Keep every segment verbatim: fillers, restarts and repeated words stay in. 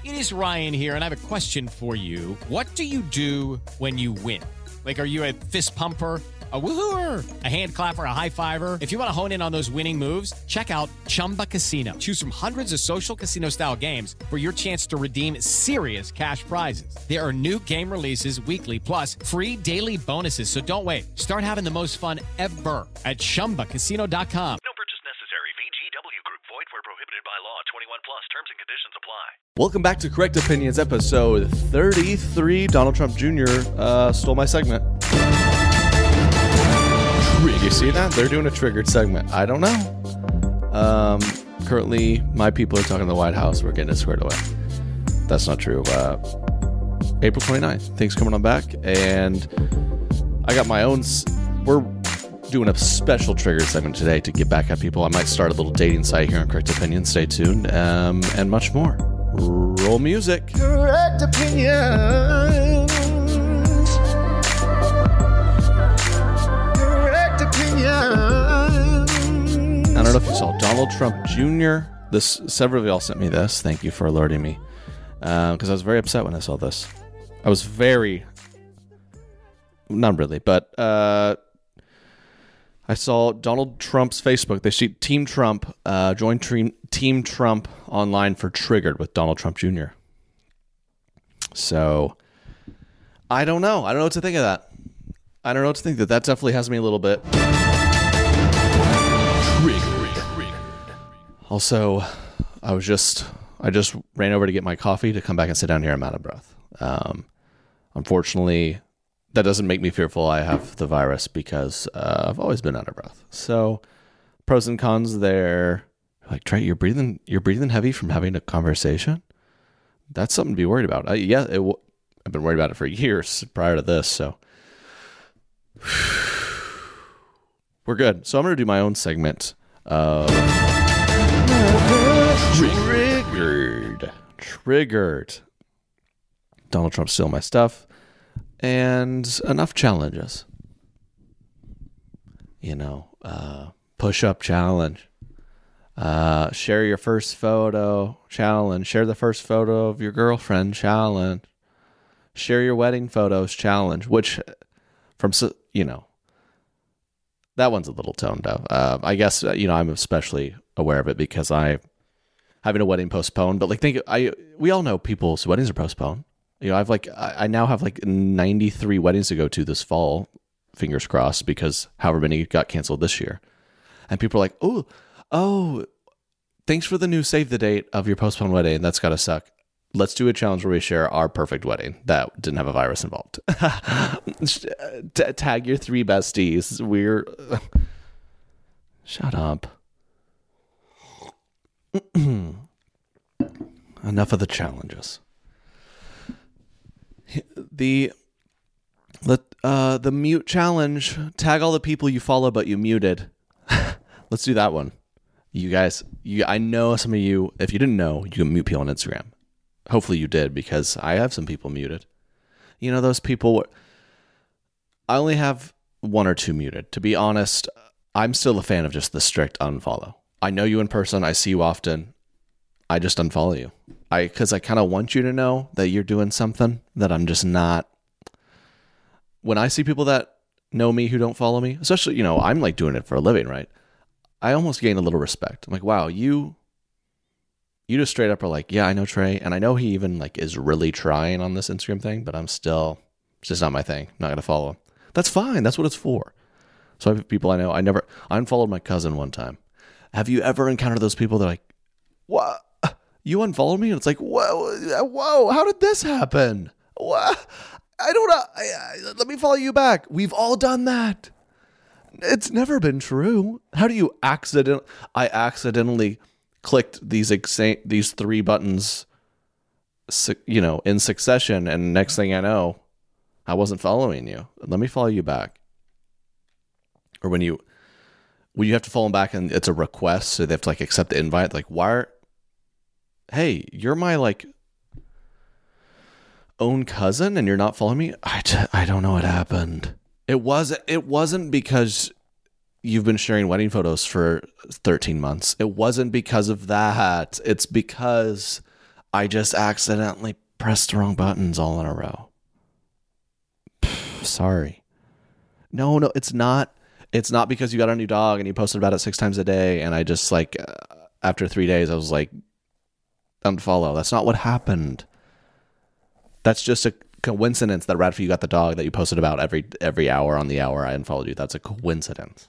It is Ryan here, and I have a question for you. What do you do when you win? Like, are you a fist pumper, a woohooer, a hand clapper, a high fiver? If you want to hone in on those winning moves, check out Chumba Casino. Choose from hundreds of social casino style games for your chance to redeem serious cash prizes. There are new game releases weekly, plus free daily bonuses. So don't wait. Start having the most fun ever at chumba casino dot com. No purchase necessary. V G W Group. Void where prohibited by law. twenty-one plus. Terms and conditions apply. Welcome back to Correct Opinions, episode thirty-three. Donald Trump Junior uh, stole my segment. You see that? They're doing a triggered segment. I don't know. Um, currently, my people are talking to the White House. We're getting it squared away. That's not true. Uh, April twenty-ninth. Things coming on back. And I got my own... S- we're doing a special triggered segment today to get back at people. I might start a little dating site here on Correct Opinions. Stay tuned. Um, and much more. Roll music. Correct Opinions. Correct Opinions. I don't know if you saw Donald Trump Junior This several of y'all sent me this. Thank you for alerting me. Because uh, I was very upset when I saw this. I was very... Not really, but... Uh, I saw Donald Trump's Facebook. They see Team Trump, uh, join Team, Team Trump online for Triggered with Donald Trump Junior So, I don't know. I don't know what to think of that. I don't know what to think. That that definitely has me a little bit. Triggered. Also, I was just, I just ran over to get my coffee to come back and sit down here. I'm out of breath. Um, unfortunately... That doesn't make me fearful I have the virus because uh, I've always been out of breath. So, pros and cons there. Like, Trey, you're breathing, you're breathing heavy from having a conversation. That's something to be worried about. I, yeah, it w- I've been worried about it for years prior to this. So, we're good. So I'm going to do my own segment of Triggered. Triggered. Donald Trump stole my stuff. And enough challenges. You know, uh, push-up challenge. Uh, share your first photo challenge. Share the first photo of your girlfriend challenge. Share your wedding photos challenge. Which, from, you know, that one's a little toned down. Uh, I guess, you know, I'm especially aware of it because I having a wedding postponed. But, like, think, I we all know people's weddings are postponed. You know, I've like I now have like ninety-three weddings to go to this fall, fingers crossed, because however many got canceled this year. And people are like, oh, oh, thanks for the new save the date of your postponed wedding. That's gotta suck. Let's do a challenge where we share our perfect wedding that didn't have a virus involved. T- tag your three besties. We're shut up. Enough of the challenges. The let uh the mute challenge. Tag all the people you follow but you muted. Let's do that one. You guys, you I know some of you, if you didn't know, you can mute people on Instagram. Hopefully you did, because I have some people muted. You know, those people, I only have one or two muted. To be honest, I'm still a fan of just the strict unfollow. I know you in person, I see you often. I just unfollow you. I because I kind of want you to know that you're doing something that I'm just not. When I see people that know me who don't follow me, especially, you know, I'm like doing it for a living, right? I almost gain a little respect. I'm like, wow, you, you just straight up are like, yeah, I know Trey, and I know he even like is really trying on this Instagram thing, but I'm still, it's just not my thing. I'm not gonna follow him. That's fine. That's what it's for. So I have people I know. I never, I unfollowed my cousin one time. Have you ever encountered those people that are like, what? You unfollowed me? And it's like, whoa, whoa, how did this happen? What? I don't know. I, I, let me follow you back. We've all done that. It's never been true. How do you accident? I accidentally clicked these exa- these three buttons, you know, in succession, and next thing I know, I wasn't following you. Let me follow you back. Or when you, when you have to follow them back and it's a request, so they have to like accept the invite. Like, why are, hey, you're my like own cousin and you're not following me? I, t- I don't know what happened. It was it wasn't because you've been sharing wedding photos for thirteen months. It wasn't because of that. It's because I just accidentally pressed the wrong buttons all in a row. Pff, sorry. No, no, it's not. It's not because you got a new dog and you posted about it six times a day. And I just like, uh, after three days, I was like, unfollow. That's not what happened. That's just a coincidence that right after you got the dog that you posted about every every hour on the hour I unfollowed you. That's a coincidence.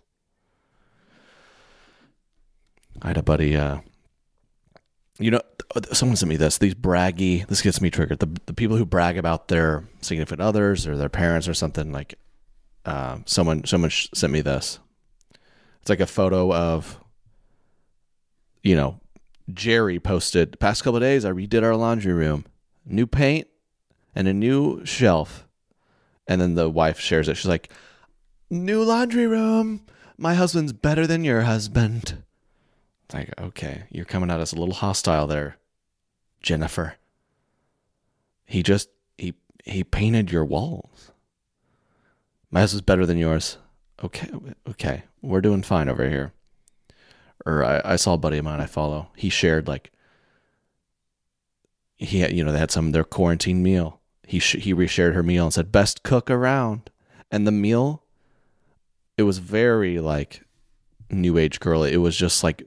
I had a buddy, uh, you know, someone sent me this, these braggy, this gets me triggered. The the people who brag about their significant others or their parents or something, like, uh, someone, someone sent me this. It's like a photo of, you know, Jerry posted, past couple of days, I redid our laundry room, new paint and a new shelf. And then the wife shares it. She's like, new laundry room. My husband's better than your husband. It's like, okay, you're coming out as a little hostile there, Jennifer. He just, he, he painted your walls. My husband's better than yours. Okay. Okay. We're doing fine over here. Or I, I saw a buddy of mine I follow. He shared like, he had, you know, they had some of their quarantine meal. He sh- he reshared her meal and said, best cook around. And the meal, it was very like new age girl. It was just like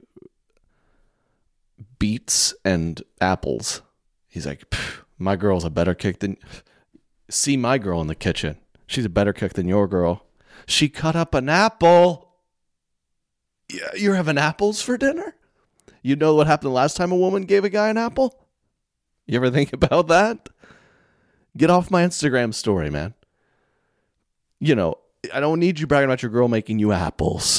beets and apples. He's like, my girl's a better cook than, see my girl in the kitchen. She's a better cook than your girl. She cut up an apple. Yeah, you're having apples for dinner? You know what happened the last time a woman gave a guy an apple? You ever think about that? Get off my Instagram story, man. You know, I don't need you bragging about your girl making you apples.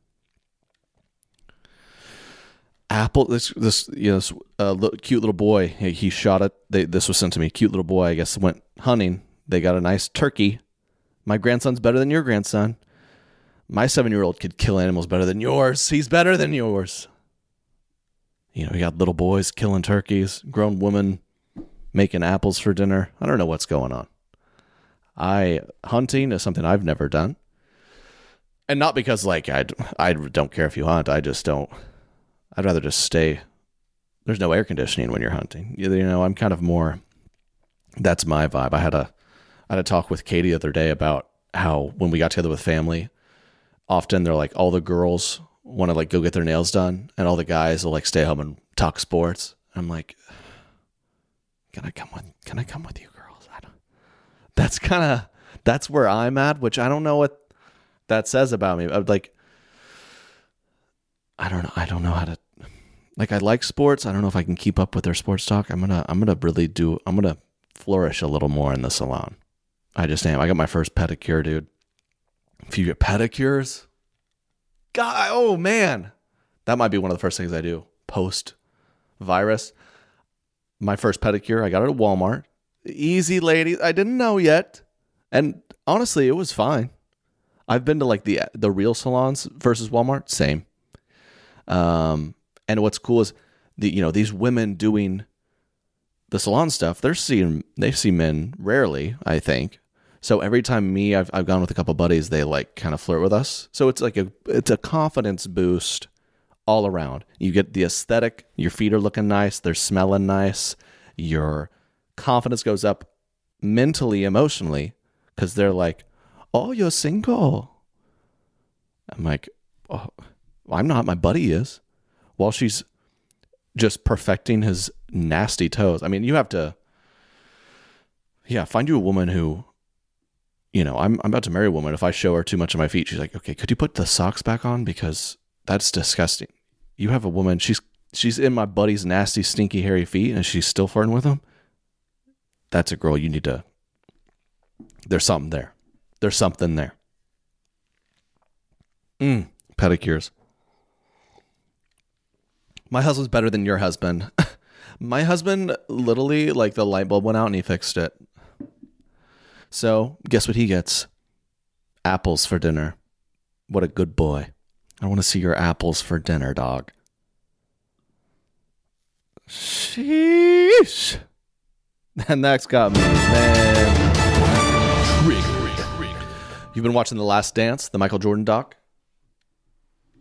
Apple, this, this, you know, this uh, little, cute little boy, he, he shot it. They, this was sent to me. Cute little boy, I guess, went hunting. They got a nice turkey. My grandson's better than your grandson. My seven-year-old could kill animals better than yours. He's better than yours. You know, we got little boys killing turkeys, grown women making apples for dinner. I don't know what's going on. I hunting is something I've never done. And not because like I I don't care if you hunt. I just don't. I'd rather just stay. There's no air conditioning when you're hunting. You, you know, I'm kind of more, that's my vibe. I had a I had a talk with Katie the other day about how when we got together with family, often they're like all the girls want to like go get their nails done and all the guys will like stay home and talk sports. I'm like, can I come with, can I come with you girls? I don't, that's kind of, that's where I'm at, which I don't know what that says about me. I'm like, I don't know. I don't know how to, like, I like sports. I don't know if I can keep up with their sports talk. I'm going to, I'm going to really do, I'm going to flourish a little more in the salon. I just am. I got my first pedicure, dude. If you get pedicures, God, oh man, that might be one of the first things I do post virus. My first pedicure, I got it at Walmart. Easy, ladies. I didn't know yet, and honestly, it was fine. I've been to like the the real salons versus Walmart, same. Um, and what's cool is the you know these women doing the salon stuff. They're seeing they see men rarely, I think. So every time me, I've I've gone with a couple buddies, they like kind of flirt with us. So it's like a it's a confidence boost all around. You get the aesthetic, your feet are looking nice, they're smelling nice, your confidence goes up mentally, emotionally, because they're like, oh, you're single. I'm like, oh, I'm not, my buddy is. While she's just perfecting his nasty toes. I mean, you have to, yeah, find you a woman who, you know, I'm I'm about to marry a woman. If I show her too much of my feet, she's like, okay, could you put the socks back on? Because that's disgusting. You have a woman, she's she's in my buddy's nasty, stinky, hairy feet, and she's still flirting with him. That's a girl you need to, there's something there. There's something there. Mm, pedicures. My husband's better than your husband. My husband, literally, like the light bulb went out and he fixed it. So, guess what he gets? Apples for dinner. What a good boy. I want to see your apples for dinner, dog. Sheesh. And that's got me, man. You've been watching The Last Dance, the Michael Jordan doc?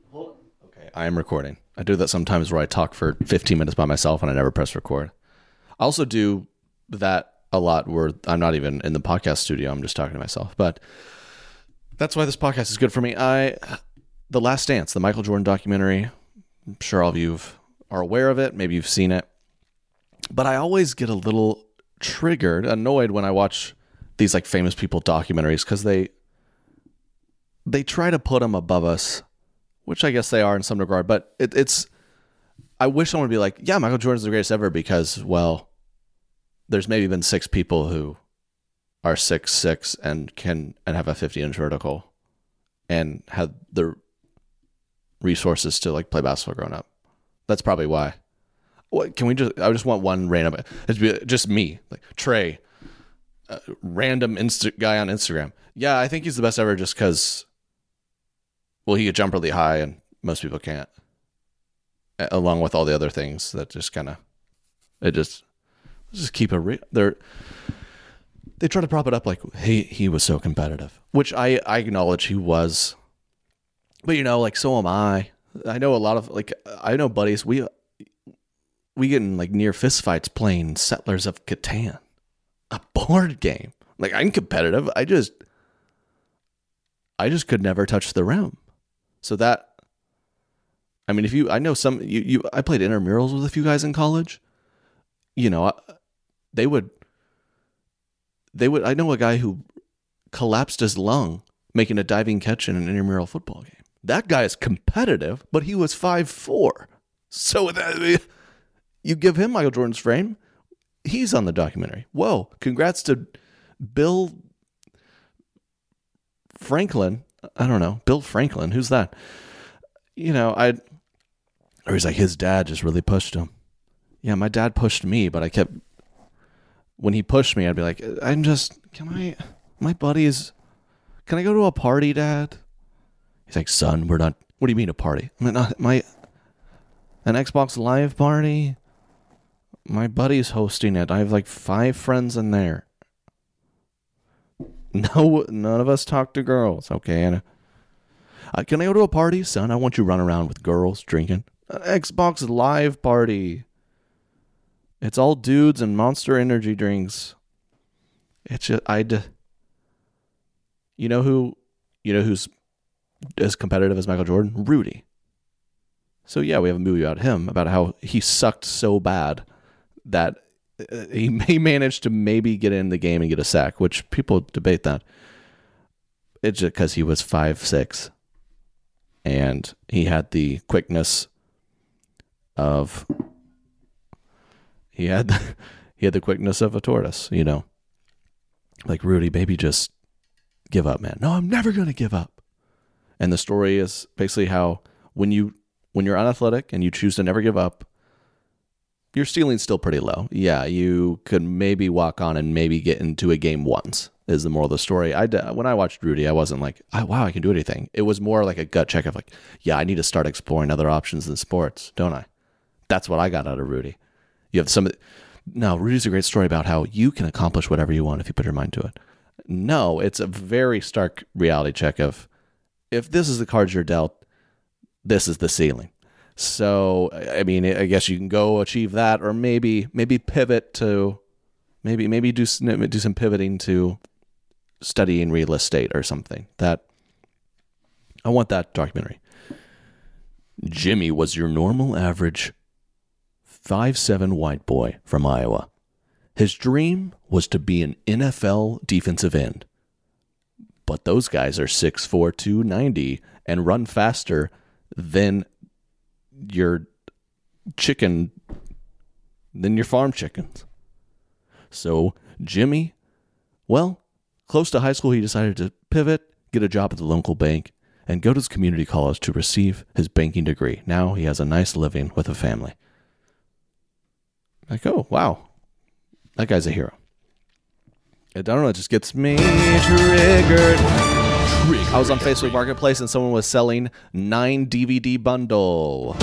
Okay, I am recording. I do that sometimes where I talk for fifteen minutes by myself and I never press record. I also do that a lot where I'm not even in the podcast studio. I'm just talking to myself. But that's why this podcast is good for me. I, The Last Dance, the Michael Jordan documentary. I'm sure all of you are aware of it. Maybe you've seen it. But I always get a little triggered, annoyed when I watch these like famous people documentaries because they they try to put them above us, which I guess they are in some regard. But it, it's I wish someone would be like, yeah, Michael Jordan's the greatest ever because, well, there's maybe been six people who are six six and can and have a fifty inch vertical and had the resources to like play basketball growing up. That's probably why. What can we just? I just want one random. It'd be just me, like Trey, uh, random Insta guy on Instagram. Yeah, I think he's the best ever, just because. Well, he could jump really high, and most people can't. Along with all the other things that just kind of, it just, just keep a. Re- they're. They try to prop it up like he he was so competitive, which I I acknowledge he was. But you know, like so am I. I know a lot of like I know buddies we. We get in like near fist fights playing Settlers of Catan, a board game. Like I'm competitive. I just, I just could never touch the rim. So that, I mean, if you, I know some, you, you, I played intramurals with a few guys in college. You know, they would, they would. I know a guy who collapsed his lung making a diving catch in an intramural football game. That guy is competitive, but he was five foot four. So that. You give him Michael Jordan's frame, he's on the documentary. Whoa, congrats to Bill Franklin. I don't know, Bill Franklin. Who's that? You know, I. Or he's like, his dad just really pushed him. Yeah, my dad pushed me, but I kept. When he pushed me, I'd be like, I'm just, can I, my buddies, can I go to a party, Dad? He's like, son, we're not, what do you mean a party? I'm not, my, an Xbox Live party? My buddy's hosting it. I have like five friends in there. No, none of us talk to girls. Okay, Anna. Uh, can I go to a party, son? I want you to run around with girls drinking. An Xbox Live party. It's all dudes and Monster Energy drinks. It's just I'd. You know who? You know who's as competitive as Michael Jordan? Rudy. So yeah, we have a movie about him, about how he sucked so bad that he may manage to maybe get in the game and get a sack, which people debate that. It's just because he was five six, and he had the quickness of he had the, he had the quickness of a tortoise, you know. Like Rudy, baby, just give up, man. No, I'm never gonna give up. And the story is basically how when you when you're unathletic and you choose to never give up, your ceiling's still pretty low. Yeah, you could maybe walk on and maybe get into a game once, is the moral of the story. I, when I watched Rudy, I wasn't like, oh, wow, I can do anything. It was more like a gut check of like, yeah, I need to start exploring other options in sports, don't I? That's what I got out of Rudy. You have some... No, Rudy's a great story about how you can accomplish whatever you want if you put your mind to it. No, it's a very stark reality check of, if this is the cards you're dealt, this is the ceiling. So, I mean, I guess you can go achieve that, or maybe maybe pivot to, maybe maybe do do some pivoting to studying real estate or something. That I want that documentary. Jimmy was your normal average five seven white boy from Iowa. His dream was to be an N F L defensive end. But those guys are six four, two ninety and run faster than your chicken, than your farm chickens. So Jimmy, well, close to high school, he decided to pivot, get a job at the local bank, and go to his community college to receive his banking degree. Now he has a nice living with a family. Like, oh, wow. That guy's a hero. I don't know, it just gets me triggered. I was on Facebook Marketplace and someone was selling nine D V D bundle.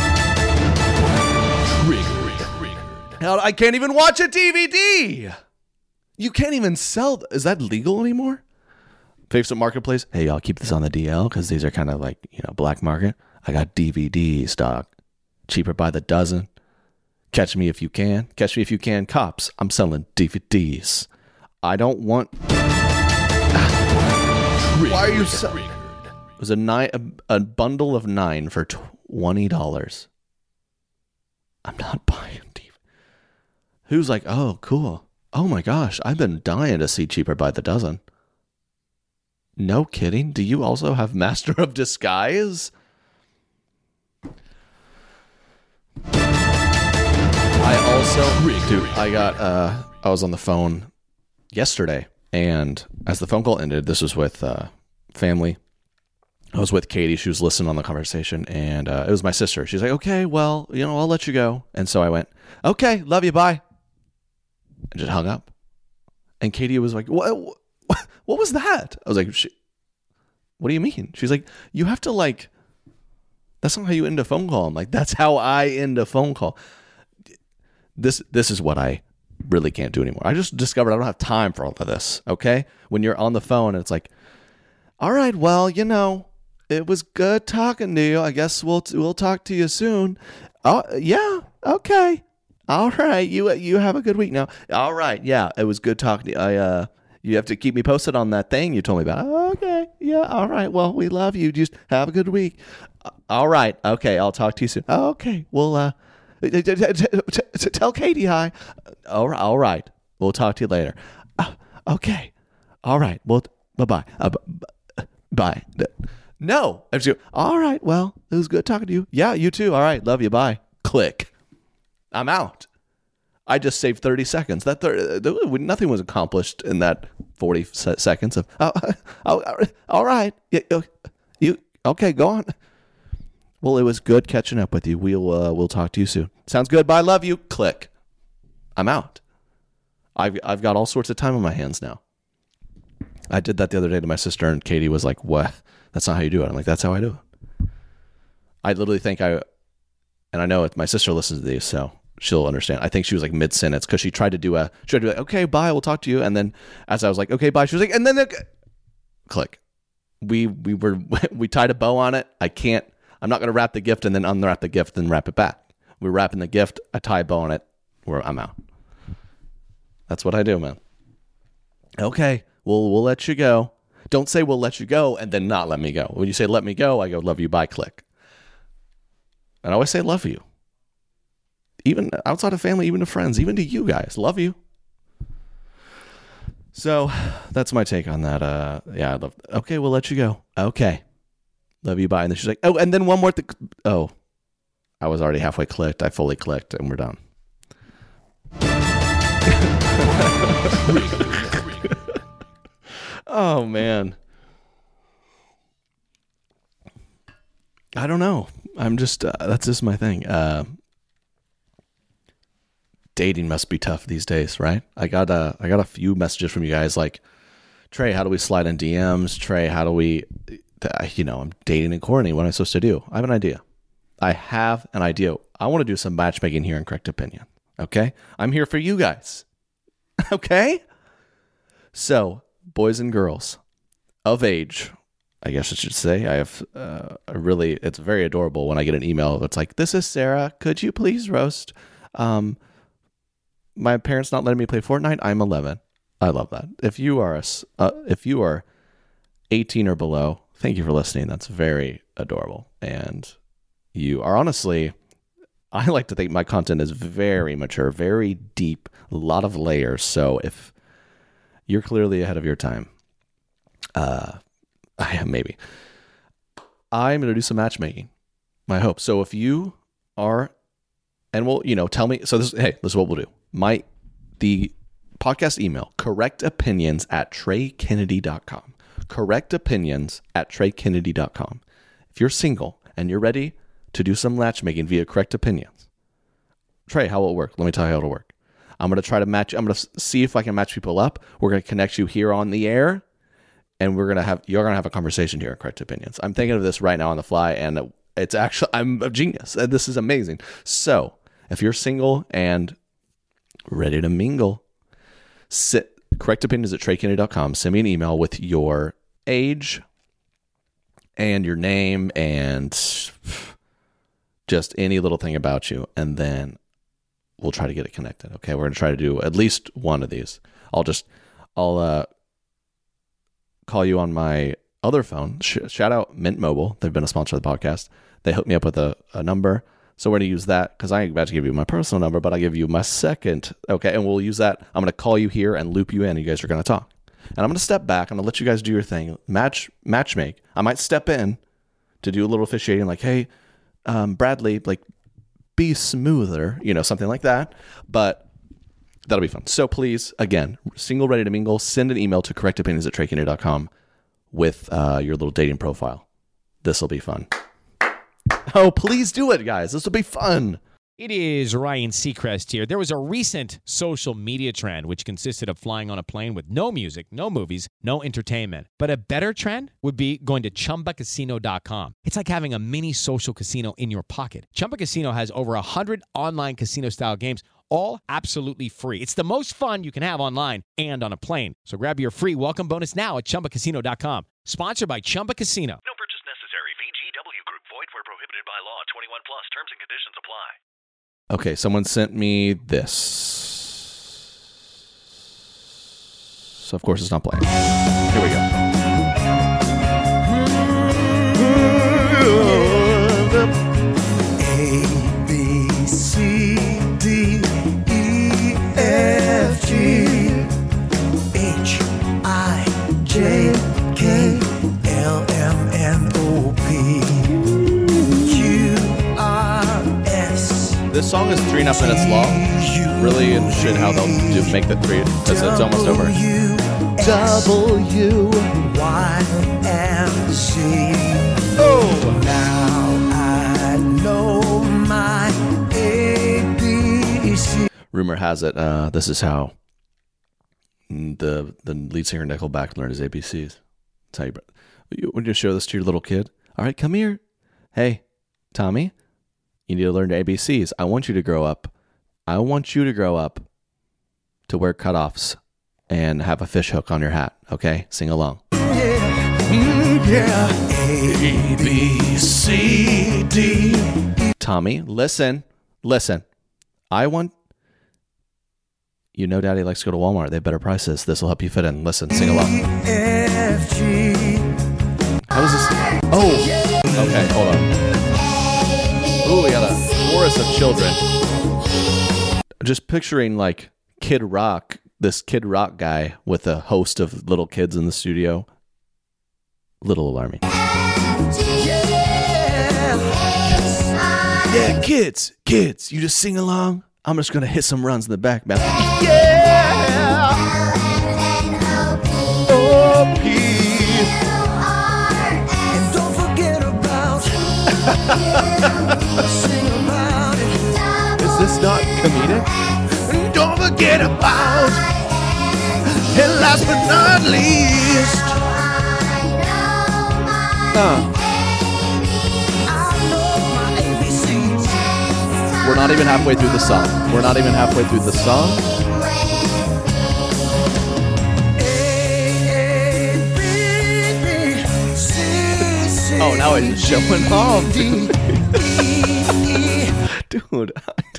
Hell, I can't even watch a D V D. You can't even sell. Is that legal anymore? Facebook Marketplace. Hey, y'all, keep this on the D L because these are kind of like, you know, black market. I got D V D stock. Cheaper by the dozen. Catch Me If You Can. Catch Me If You Can. Cops. I'm selling D V Ds. I don't want... Why are you so... It was a, nine, a, a bundle of nine for twenty dollars. I'm not buying D V Ds. Who's like, oh, cool. Oh my gosh, I've been dying to see Cheaper by the Dozen. No kidding. Do you also have Master of Disguise? I also, dude, I got, uh, I was on the phone yesterday, and as the phone call ended, this was with uh, family. I was with Katie. She was listening on the conversation, and uh, it was my sister. She's like, okay, well, you know, I'll let you go. And so I went, okay, love you, bye. And just hung up. And Katie was like, what, what, what was that? I was like, what do you mean? She's like, you have to like, that's not how you end a phone call. I'm like, that's how I end a phone call. This, this is what I really can't do anymore. I just discovered I don't have time for all of this. Okay. When you're on the phone and it's like, all right, well, you know, it was good talking to you. I guess we'll, we'll talk to you soon. Oh yeah. Okay. All right, you you have a good week now. All right, yeah, it was good talking to you. I, uh, you have to keep me posted on that thing you told me about. Okay, yeah, all right. Well, we love you. Just have a good week. All right, okay, I'll talk to you soon. Okay, well, uh, tell Katie hi. All right, all right. We'll talk to you later. Uh, okay, all right. Well, bye bye. Uh, bye. No, all right. Well, it was good talking to you. Yeah, you too. All right, love you. Bye. Click. I'm out. I just saved thirty seconds. That thirty, nothing was accomplished in that forty seconds of. Oh, oh, all right, you, you okay? Go on. Well, it was good catching up with you. We'll uh, we'll talk to you soon. Sounds good. Bye. Love you. Click. I'm out. I've I've got all sorts of time on my hands now. I did that the other day to my sister, and Katie was like, "What? That's not how you do it." I'm like, "That's how I do it." I literally think I. And I know it, my sister listens to these, so she'll understand. I think she was like mid sentence because she tried to do a, she tried to be like, okay, bye, we'll talk to you. And then as I was like, okay, bye, she was like, and then the, click. We we were we tied a bow on it. I can't. I'm not going to wrap the gift and then unwrap the gift and wrap it back. We're wrapping the gift. I tie a bow on it. Where I'm out. That's what I do, man. Okay, we'll we'll let you go. Don't say we'll let you go and then not let me go. When you say let me go, I go love you, bye, click. And I always say love you. Even outside of family, even to friends, even to you guys. Love you. So that's my take on that. Uh, yeah, I love okay, we'll let you go. Okay. Love you, bye. And then she's like, oh, and then one more thing. Oh, I was already halfway clicked. I fully clicked and we're done. Oh, man. I don't know. I'm just, uh, that's just my thing. Uh, dating must be tough these days, right? I got a, I got a few messages from you guys like, Trey, how do we slide in D Ms? Trey, how do we, you know, I'm dating in quarantine. What am I supposed to do? I have an idea. I have an idea. I want to do some matchmaking here in Correct Opinion. Okay? I'm here for you guys. Okay? So, boys and girls of age, I guess I should say, I have uh, a really, it's very adorable when I get an email that's like, this is Sarah, could you please roast? Um, my parents not letting me play Fortnite, I'm eleven. I love that. If you are, a, uh, if you are eighteen or below, thank you for listening. That's very adorable. And you are honestly, I like to think my content is very mature, very deep, a lot of layers. So if you're clearly ahead of your time, uh, I am maybe. I'm going to do some matchmaking. My hope. So if you are, and we'll, you know, tell me. So this, hey, this is what we'll do. My, the podcast email, correctopinions at trey kennedy dot com. Correctopinions at trey kennedy dot com. If you're single and you're ready to do some matchmaking via Correct Opinions, Trey, how will it work? Let me tell you how it'll work. I'm going to try to match. I'm going to see if I can match people up. We're going to connect you here on the air. And we're going to have, you're going to have a conversation here at Correct Opinions. I'm thinking of this right now on the fly, and it's actually, I'm a genius. This is amazing. So if you're single and ready to mingle, sit, correctopinions at trey kennedy dot com. Send me an email with your age and your name and just any little thing about you. And then we'll try to get it connected. Okay, we're gonna try to do at least one of these. I'll just I'll uh, call you on my other phone. Sh- shout out Mint Mobile. They've been a sponsor of the podcast. They hooked me up with a, a number. So we're going to use that because I ain't about to give you my personal number, but I'll give you my second. Okay, and we'll use that. I'm going to call you here and loop you in. And you guys are going to talk. And I'm going to step back. I'm going to let you guys do your thing. Match, match make. I might step in to do a little officiating like, hey, um, Bradley, like, be smoother, you know, something like that. But that'll be fun. So please, again, single ready to mingle, send an email to correctopinions at trey kennedy dot com with uh, your little dating profile. This will be fun. Oh, please do it, guys. This will be fun. It is Ryan Seacrest here. There was a recent social media trend which consisted of flying on a plane with no music, no movies, no entertainment. But a better trend would be going to chumba casino dot com. It's like having a mini social casino in your pocket. Chumba Casino has over one hundred online casino-style games, all absolutely free. It's the most fun you can have online and on a plane. So grab your free welcome bonus now at chumba casino dot com. Sponsored by Chumba Casino. No purchase necessary. V G W Group. Void where prohibited by law. twenty-one plus. Terms and conditions apply. Okay, someone sent me this. So, of course, it's not playing. Here we go. A, B, C, D, E, F, G, H, I, J, K, L, M, N, O, P, Q, R, S. This song is three and a half minutes long. Really interested in how they'll do make the three because it's almost over. W, Y, and Z. Oh! Now I know my A B C. Rumor has it, uh, this is how the the lead singer Nickelback learned his A B Cs. That's how you, you when you show this to your little kid. All right, come here. Hey, Tommy, you need to learn your A B Cs. I want you to grow up. I want you to grow up to wear cutoffs and have a fish hook on your hat. Okay, sing along. Yeah, mm, yeah. A B C D. Tommy, listen, listen. I want. You know, Daddy likes to go to Walmart. They have better prices. This will help you fit in. Listen, sing along. F, G. How is this? Oh, okay, hold on. Ooh, we got a chorus of children. Just picturing like Kid Rock, this Kid Rock guy with a host of little kids in the studio. Little alarming. Yeah, kids, kids, you just sing along. I'm just gonna hit some runs in the back, man. Yeah. O P. And don't forget about sing about it. Is this not comedic? And don't forget about. And last but not least, Huh. I know my A B Cs. We're not even halfway through the song. We're not even halfway through the song. A, B, B, C, C, Oh, now it's just showing off, D, E, dude.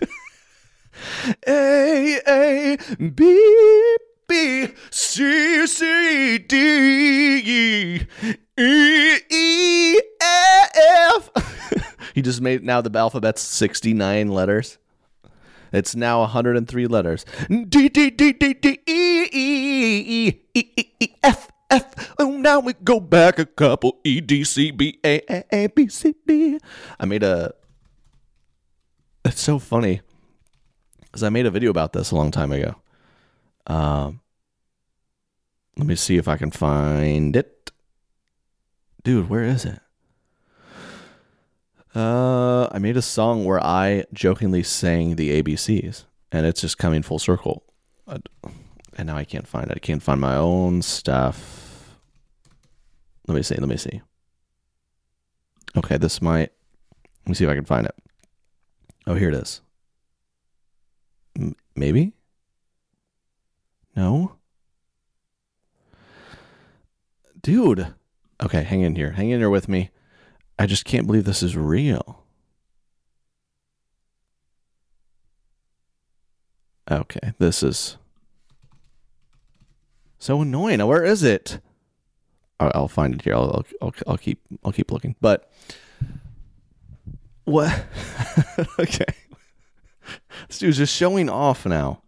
A, A, B, B, C, C, D, E, E, F. He just made now the alphabet's sixty-nine letters. It's now one hundred three letters. D, D, D, D, D, E, E, E, E, E, E, F, F. Oh, now we go back a couple. E, D, C, B, A, A, A, B, C, D. I made a... It's so funny. Because I made a video about this a long time ago. Um, let me see if I can find it. Dude, where is it? Uh, I made a song where I jokingly sang the A B Cs, and it's just coming full circle. And now I can't find it. I can't find my own stuff. Let me see. Let me see. Okay, this might. Let me see if I can find it. Oh, here it is. M- maybe? No? Dude. Okay, hang in here. Hang in here with me. I just can't believe this is real. Okay, this is so annoying. Where is it? I'll, I'll find it here. I'll, I'll I'll keep I'll keep looking. But what? Okay, this dude's just showing off now.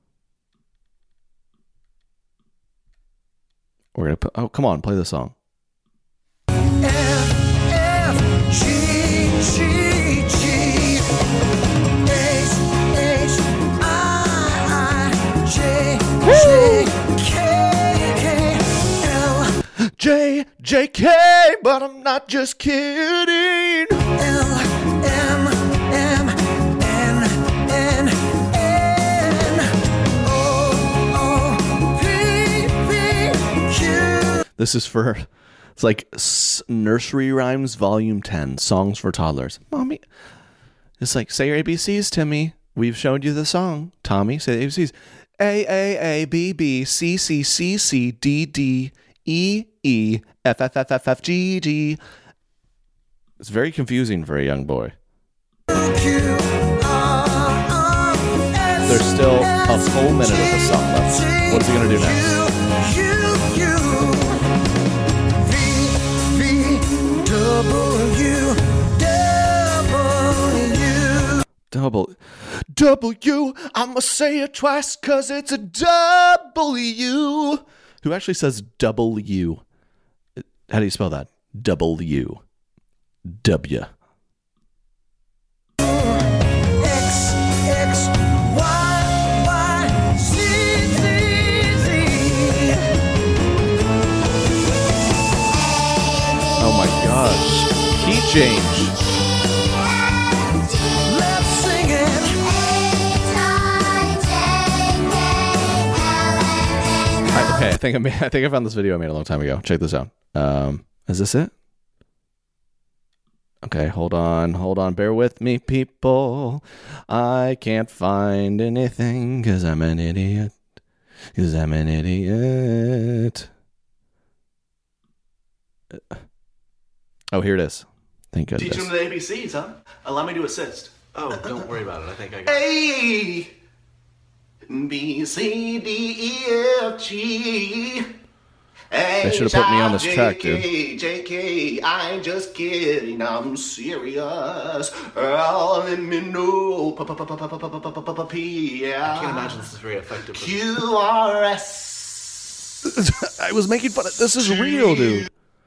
We're gonna put. Oh, come on, play the song. F, F, G, G, G, H, H, I, I, J, J, K, K, L, J J K, but I'm not just kidding. L, M, M, N, N, N, O, O, P, P, Q. This is for, it's like s- Nursery Rhymes Volume ten, Songs for Toddlers. Mommy, it's like, say your A B Cs, Timmy. We've showed you the song. Tommy, say the A B Cs. A, A, A, B, B, C, C, C, C, D, D, E, E, F, F, F, F, F, G, G. It's very confusing for a young boy. There's still a full minute of the song left. What's he going to do next? Double W. I'ma say it twice because it's a W. Who actually says W? How do you spell that? W. W. X, X, Y, Y, Z, Z, Z. Oh my gosh. Key change. Let's sing it. I, okay, I think I made, I think I found this video I made a long time ago. Check this out. Um, is this it? Okay, hold on, hold on. Bear with me, people. I can't find anything because I'm an idiot. Because I'm an idiot. Oh, here it is. Thank goodness. Teach them the A B Cs, huh? Allow me to assist. Oh, don't worry about it. I think I got A, B, C, D, E, F, G. They should have put me on this track, dude. J K, I ain't just kidding, I'm serious. Earl, let me know. P, I can't imagine this is very effective. Q, R, S. I was making fun of this. Is real, dude.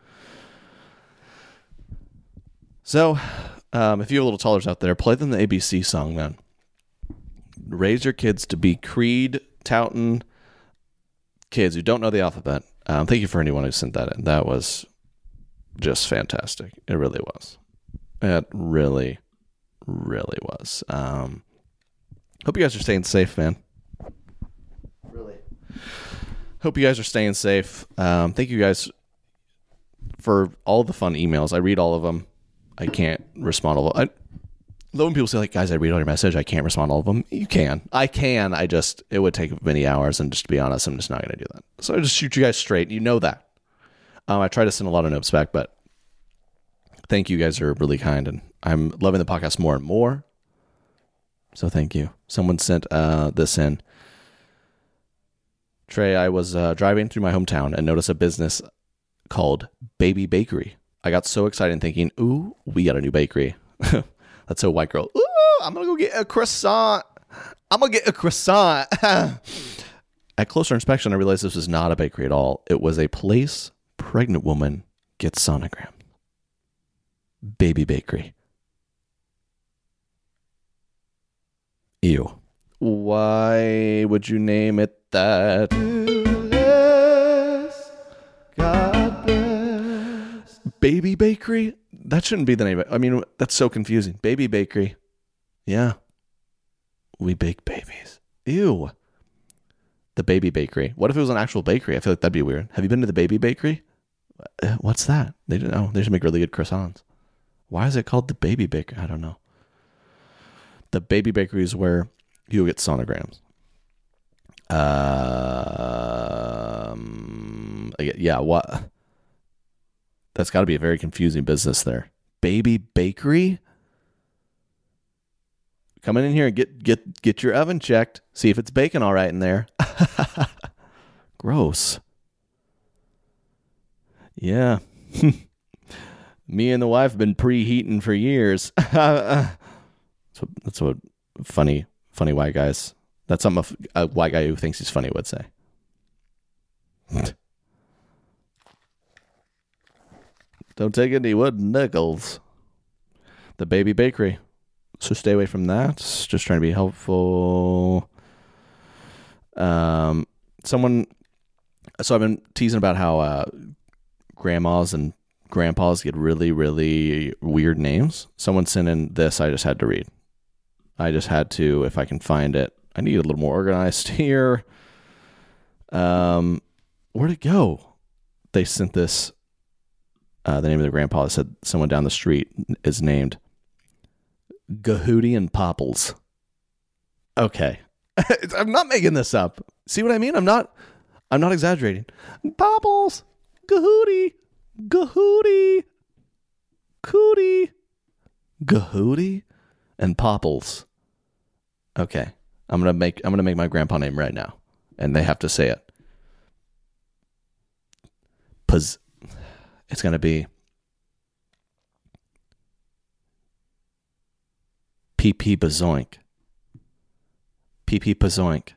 So, um, if you have little toddlers out there, play them the A B C song, man. Raise your kids to be Creed, touting kids who don't know the alphabet. Um, thank you for anyone who sent that in. That was just fantastic. It really was. It really, really was. Um, hope you guys are staying safe, man. Really. Hope you guys are staying safe. Um, thank you guys for all the fun emails. I read all of them. I can't respond to all. I love when people say, like, guys, I read all your message. I can't respond to all of them. You can. I can. I just, it would take many hours. And just to be honest, I'm just not going to do that. So I just shoot you guys straight. You know that. Um, I try to send a lot of notes back, but thank you. You guys are really kind. And I'm loving the podcast more and more. So thank you. Someone sent uh, this in. Trey, I was uh, driving through my hometown and noticed a business called Baby Bakery. I got so excited thinking, ooh, we got a new bakery. That's so white girl. Ooh, I'm going to go get a croissant. I'm going to get a croissant. At closer inspection, I realized this was not a bakery at all. It was a place pregnant woman gets sonograms. Baby Bakery. Ew. Why would you name it that? God bless. Baby Bakery? That shouldn't be the name of it. I mean, that's so confusing. Baby Bakery. Yeah. We bake babies. Ew. The Baby Bakery. What if it was an actual bakery? I feel like that'd be weird. Have you been to the Baby Bakery? Uh, What's that? They don't know. They just make really good croissants. Why is it called the Baby Bakery? I don't know. The Baby Bakery is where you get sonograms. Um, yeah, what? That's got to be a very confusing business there. Baby Bakery? Come in here and get get get your oven checked. See if it's baking all right in there. Gross. Yeah. Me and the wife have been preheating for years. that's, what, that's what funny, funny white guys. That's something a, a white guy who thinks he's funny would say. Don't take any wooden nickels. The Baby Bakery. So stay away from that. Just trying to be helpful. Um, someone. So I've been teasing about how uh, grandmas and grandpas get really, really weird names. Someone sent in this. I just had to read. I just had to, if I can find it. I need a little more organized here. Um, where'd it go? They sent this. Uh, the name of the grandpa said someone down the street is named Gahooty and Popples. Okay. I'm not making this up. See what I mean? I'm not I'm not exaggerating. Popples, Gahooty, Gahooty, Cootie, Gahooty, and Popples. Okay. I'm gonna make I'm gonna make my grandpa name right now. And they have to say it. Puz It's going to be P P Bazoink. P P Bazoink.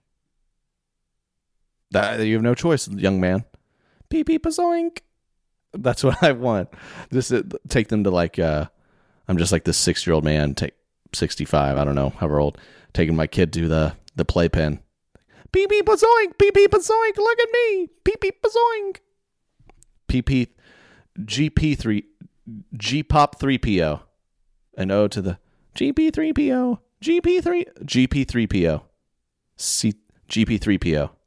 That, you have no choice, young man. P P Bazoink. That's what I want. Just uh, take them to like, uh, I'm just like this six-year-old man, take sixty-five, I don't know, however old, taking my kid to the, the playpen. P P Bazoink, P P Bazoink, look at me. P P Bazoink. P P G P three, G Pop three P O, an O to the G P three P O, G P three, G P three P O, C, G P three P O,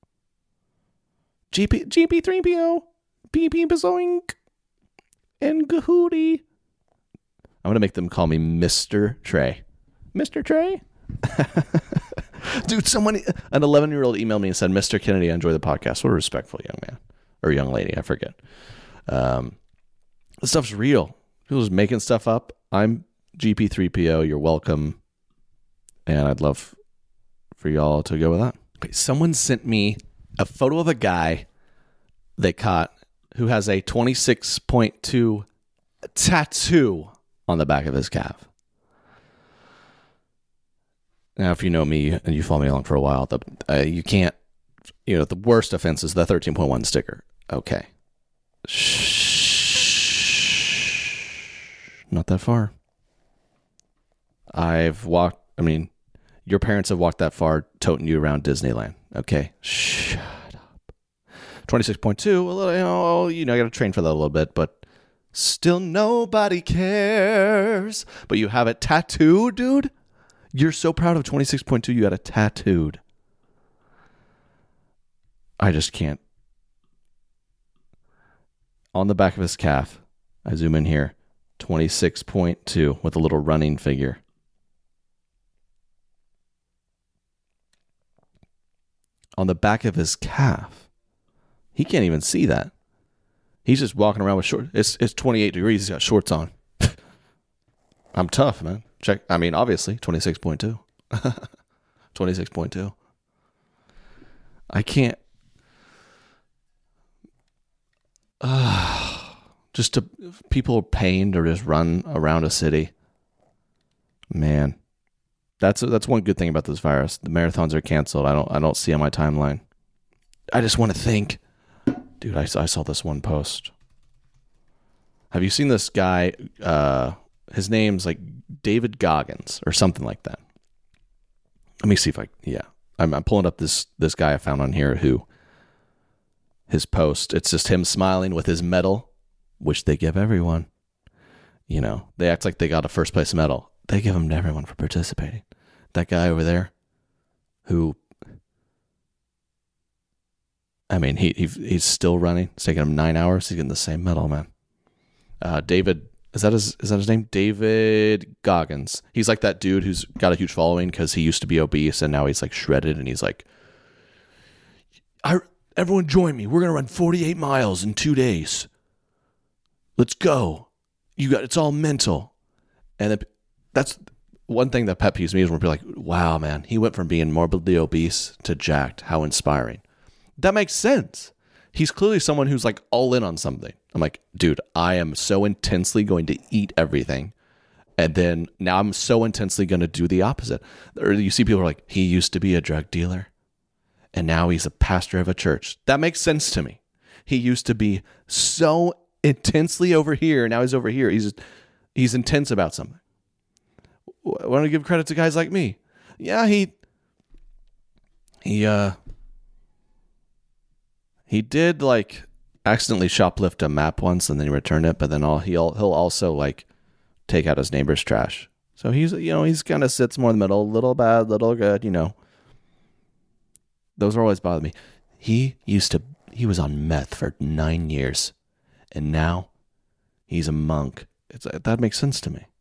G P, G P three P O, P P Bazoink, and Gahooty. I'm going to make them call me Mister Trey. Mister Trey? Dude, someone, an eleven-year-old emailed me and said, Mister Kennedy, I enjoy the podcast. What a respectful young man. Or young lady, I forget. Um, this stuff's real. People just making stuff up. I'm G P three P O. You're welcome. And I'd love for y'all to go with that. Okay, someone sent me a photo of a guy they caught who has a twenty-six point two tattoo on the back of his calf. Now, if you know me and you follow me along for a while, the, uh, you can't, you know, the worst offense is the thirteen point one sticker. Okay. Shh. Not that far. I've walked, I mean, your parents have walked that far toting you around Disneyland. Okay. Shut up. twenty-six point two, a little, you know, you know, I got to train for that a little bit, but still nobody cares. But you have it tattooed, dude? You're so proud of twenty-six point two, you got it tattooed. I just can't. On the back of his calf, I zoom in here, twenty-six point two with a little running figure. On the back of his calf. He can't even see that. He's just walking around with shorts. It's, it's twenty-eight degrees. He's got shorts on. I'm tough, man. Check. I mean, obviously, twenty-six point two. twenty-six point two. I can't. Uh, just to people are paying to just run around a city. Man, that's that's one good thing about this virus. The marathons are canceled. I don't I don't see on my timeline. I just want to think, dude. I, I saw this one post. Have you seen this guy? Uh, his name's like David Goggins or something like that. Let me see if I yeah. I'm, I'm pulling up this this guy I found on here who. His post, it's just him smiling with his medal, which they give everyone. You know, they act like they got a first place medal. They give them to everyone for participating. That guy over there, who, I mean, he, he he's still running. It's taking him nine hours. He's getting the same medal, man. Uh, David, is that his is that his name? David Goggins. He's like that dude who's got a huge following because he used to be obese and now he's like shredded and he's like, I. Everyone join me. We're going to run forty-eight miles in two days. Let's go. You got, it's all mental. And that's, one thing that pet peeves me is when people are like, wow, man, he went from being morbidly obese to jacked. How inspiring. That makes sense. He's clearly someone who's like all in on something. I'm like, dude, I am so intensely going to eat everything. And then now I'm so intensely going to do the opposite. Or you see people who are like, he used to be a drug dealer and now he's a pastor of a church. That makes sense to me. He used to be so intensely over here. Now he's over here. He's he's intense about something. I want to give credit to guys like me. Yeah, he he uh he did like accidentally shoplift a map once and then he returned it, but then all he'll he'll also like take out his neighbor's trash. So he's you know he's kind of sits more in the middle, little bad, little good. You know, those are always bothered me. He used to he was on meth for nine years, and now he's a monk. It's that makes sense to me.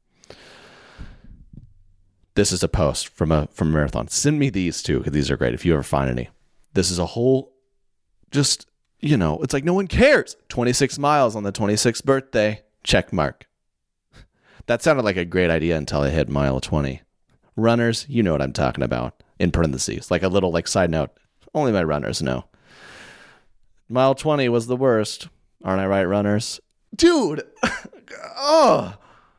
This is a post from a from a marathon. Send me these too, because these are great if you ever find any. This is a whole, just, you know, it's like no one cares. twenty-six miles on the twenty-sixth birthday. Check mark. That sounded like a great idea until I hit mile twenty. Runners, you know what I'm talking about. In parentheses, like a little like side note. Only my runners know. Mile twenty was the worst. Aren't I right, runners? Dude. Oh.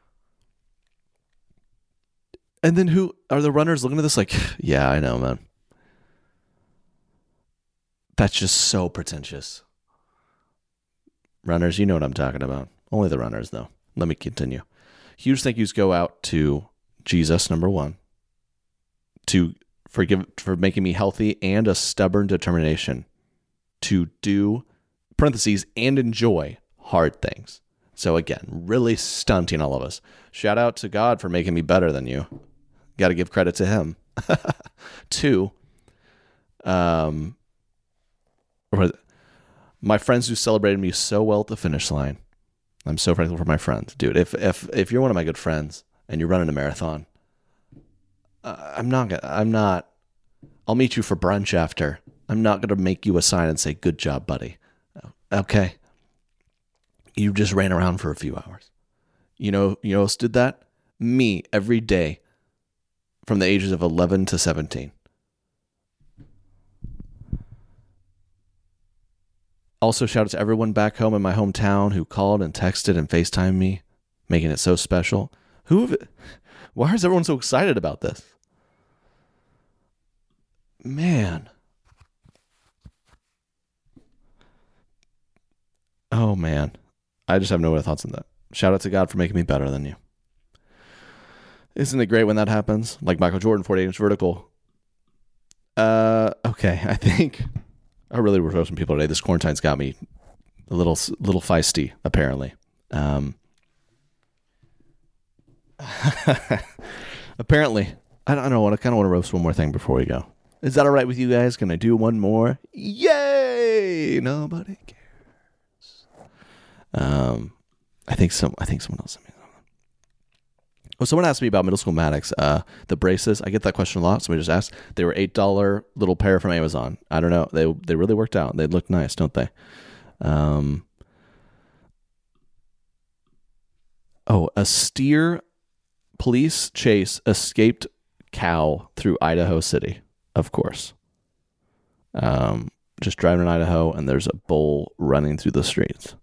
And then who are the runners looking at this like, yeah, I know, man. That's just so pretentious. Runners, you know what I'm talking about. Only the runners, though. Let me continue. Huge thank yous go out to Jesus, number one, to forgive for making me healthy and a stubborn determination to do, parentheses, and enjoy hard things. So again, really stunting all of us. Shout out to God for making me better than you. Got to give credit to him. Two, um, my friends who celebrated me so well at the finish line. I'm so thankful for my friends, dude. If if if you're one of my good friends and you're running a marathon, uh, I'm not gonna. I'm not. I'll meet you for brunch after. I'm not gonna make you a sign and say "Good job, buddy." Okay. You just ran around for a few hours. You know. You know who else did that? Me every day. From the ages of eleven to seventeen. Also, shout out to everyone back home in my hometown who called and texted and FaceTimed me, making it so special. Who? Why is everyone so excited about this? Man. Oh, man. I just have no other thoughts on that. Shout out to God for making me better than you. Isn't it great when that happens? Like Michael Jordan, forty-eight inch vertical. Uh, okay, I think I really was roasting people today. This quarantine's got me a little, little feisty, apparently. Um, apparently, I don't, I don't know. I kind of want to roast one more thing before we go. Is that all right with you guys? Can I do one more? Yay! Nobody cares. Um, I think some. I think someone else. Oh, someone asked me about middle school Maddox. Uh, the braces. I get that question a lot. Somebody just asked. They were eight dollar little pair from Amazon. I don't know. They they really worked out. They look nice, don't they? Um. Oh, a steer police chase escaped cow through Idaho City. Of course. Um, just driving in Idaho, and there's a bull running through the streets.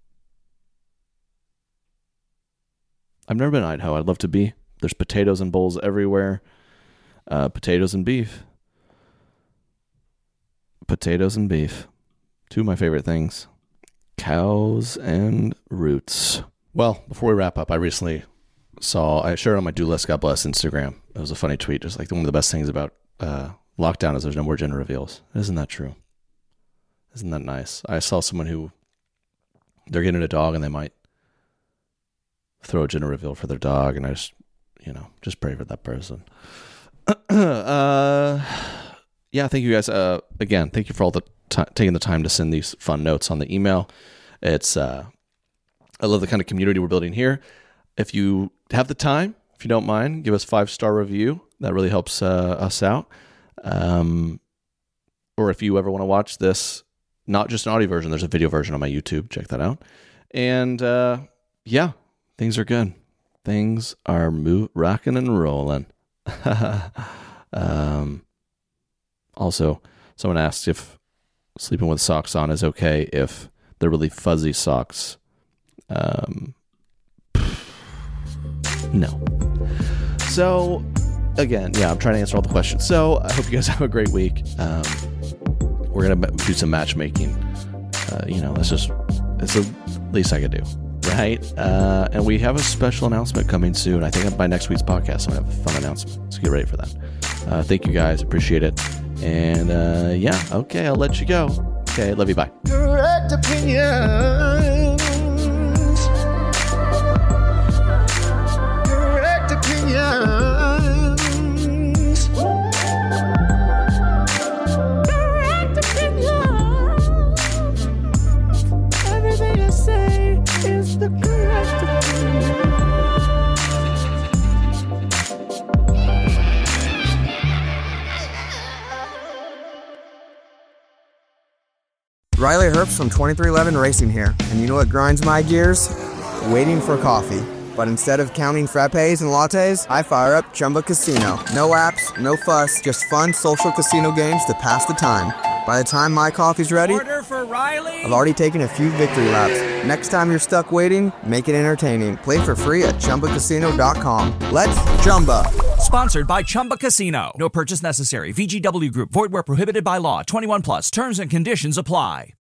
I've never been in Idaho. I'd love to be. There's potatoes and bulls everywhere. Uh, potatoes and beef. Potatoes and beef. Two of my favorite things. Cows and roots. Well, before we wrap up, I recently saw, I shared on my do list, God bless, Instagram. It was a funny tweet. Just like one of the best things about uh, lockdown is there's no more gender reveals. Isn't that true? Isn't that nice? I saw someone who, they're getting a dog and they might throw a gender reveal for their dog, and I just, you know, just pray for that person. uh, yeah, thank you guys. Uh, again, thank you for all the t- taking the time to send these fun notes on the email. It's, uh, I love the kind of community we're building here. If you have the time, if you don't mind, give us five star review. That really helps uh, us out. Um, or if you ever want to watch this, not just an audio version, there's a video version on my YouTube. Check that out. And uh, yeah. Things are good. Things are move, rocking and rolling. um, also, someone asked if sleeping with socks on is okay if they're really fuzzy socks. Um, no. So, again, yeah, I'm trying to answer all the questions. So, I hope you guys have a great week. Um, we're going to do some matchmaking. Uh, you know, that's just, it's the least I could do. Right? Uh, and we have a special announcement coming soon. I think by next week's podcast, I'm going to have a fun announcement. So get ready for that. Uh, thank you guys. Appreciate it. And uh, yeah, okay, I'll let you go. Okay, love you. Bye. Correct opinions. Correct opinions. Correct opinions. Everything I say is the correct opinion. Riley Herbst from twenty-three eleven Racing here, and you know what grinds my gears? Waiting for coffee. But instead of counting frappes and lattes, I fire up Chumba Casino. No apps, no fuss, just fun social casino games to pass the time. By the time my coffee's ready, Order for Riley. I've already taken a few victory laps. Next time you're stuck waiting, make it entertaining. Play for free at chumba casino dot com. Let's Chumba. Sponsored by Chumba Casino. No purchase necessary. V G W Group. Void where prohibited by law. twenty-one plus. Terms and conditions apply.